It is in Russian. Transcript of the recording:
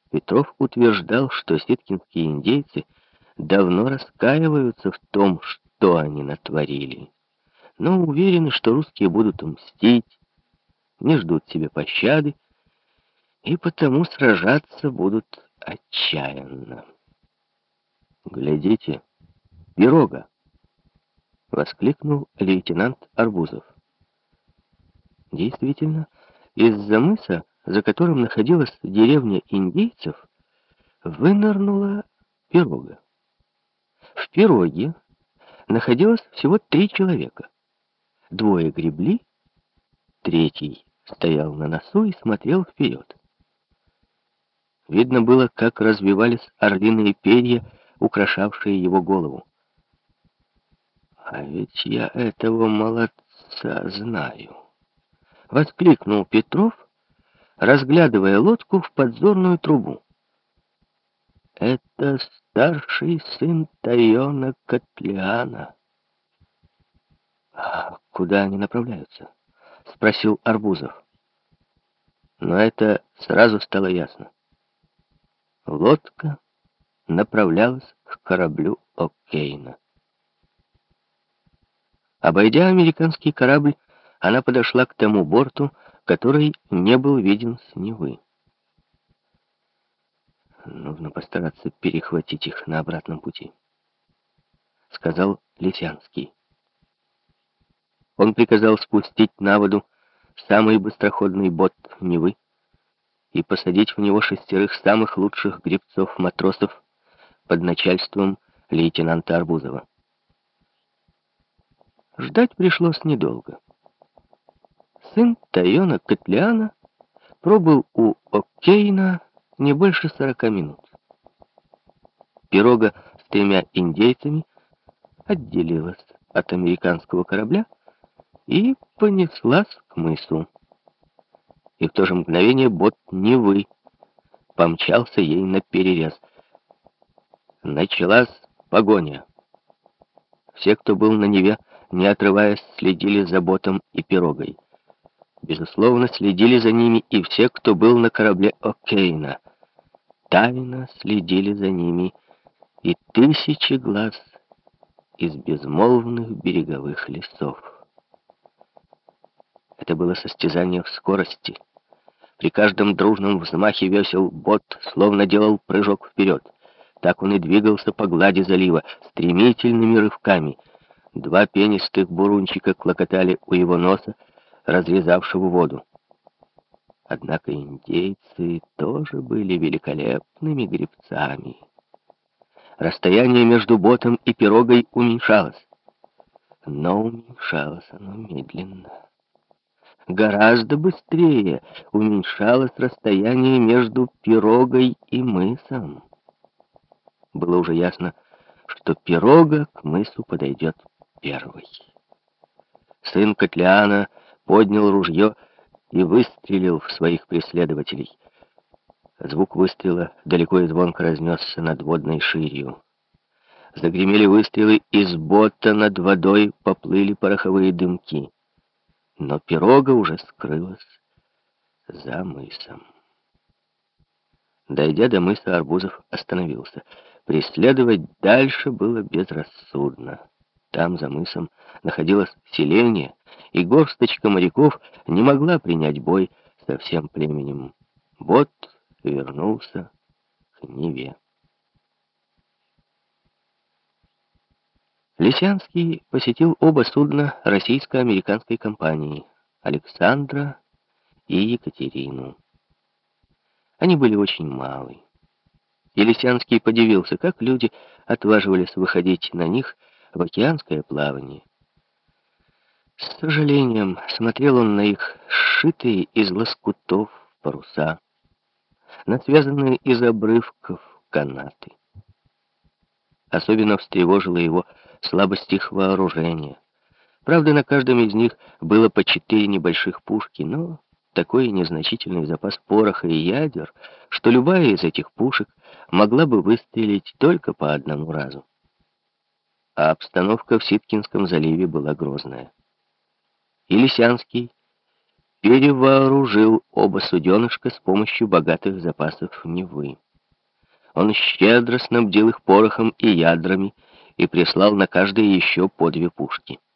Петров утверждал, что ситкинские индейцы давно раскаиваются в том, что они натворили, но уверены, что русские будут мстить, не ждут себе пощады и потому сражаться будут отчаянно. «Глядите, пирога!» — воскликнул лейтенант Арбузов. Действительно, из-за мыса, за которым находилась деревня индейцев, вынырнула пирога. В пироге находилось всего 3 человека. 2 гребли, третий стоял на носу и смотрел вперед. Видно было, как развивались орлиные перья, украшавшие его голову. «А ведь я этого молодца знаю!» — воскликнул Петров, разглядывая лодку в подзорную трубу. «Это старший сын Тайона Котлеана». «А куда они направляются?» — спросил Арбузов. Но это сразу стало ясно. Лодка направлялась к кораблю О'Кейна. Обойдя американский корабль, она подошла к тому борту, который не был виден с Невы. «Нужно постараться перехватить их на обратном пути», — сказал Лисянский. Он приказал спустить на воду самый быстроходный бот Невы и посадить в него 6 самых лучших гребцов-матросов под начальством лейтенанта Арбузова. Ждать пришлось недолго. Сын Тайона Котлеана пробыл у О'Кейна не больше 40 минут. Пирога с 3 индейцами отделилась от американского корабля и понеслась к мысу. И в то же мгновение бот Невы помчался ей наперерез. Началась погоня. Все, кто был на Неве, не отрываясь, следили за ботом и пирогой. Безусловно, следили за ними и все, кто был на корабле О'Кейна. Тайно следили за ними и тысячи глаз из безмолвных береговых лесов. Это было состязание в скорости. При каждом дружном взмахе весел бот словно делал прыжок вперед. Так он и двигался по глади залива, стремительными рывками. 2 пенистых бурунчика клокотали у его носа, разрезавшего воду. Однако индейцы тоже были великолепными гребцами. Расстояние между ботом и пирогой уменьшалось. Но уменьшалось оно медленно. Гораздо быстрее уменьшалось расстояние между пирогой и мысом. Было уже ясно, что пирога к мысу подойдет первой. Сын Котлеана поднял ружье и выстрелил в своих преследователей. Звук выстрела далеко и звонко разнесся над водной ширью. Загремели выстрелы, из бота над водой поплыли пороховые дымки. Но пирога уже скрылась за мысом. Дойдя до мыса, Арбузов остановился. Преследовать дальше было безрассудно. Там, за мысом, находилось селение, и горсточка моряков не могла принять бой со всем племенем. Бот вернулся к Неве. Лисянский посетил оба судна российско-американской компании «Александра» и «Екатерину». Они были очень малы. И Лисянский подивился, как люди отваживались выходить на них в океанское плавание. С сожалением смотрел он на их сшитые из лоскутов паруса, на связанные из обрывков канаты. Особенно встревожило его слабость их вооружения. Правда, на каждом из них было по 4 небольших пушки, но такой незначительный запас пороха и ядер, что любая из этих пушек могла бы выстрелить только по одному разу. А обстановка в Ситкинском заливе была грозная. И Лисянский перевооружил оба суденышка с помощью богатых запасов Невы. Он щедро снабдил их порохом и ядрами и прислал на каждое еще по 2 пушки.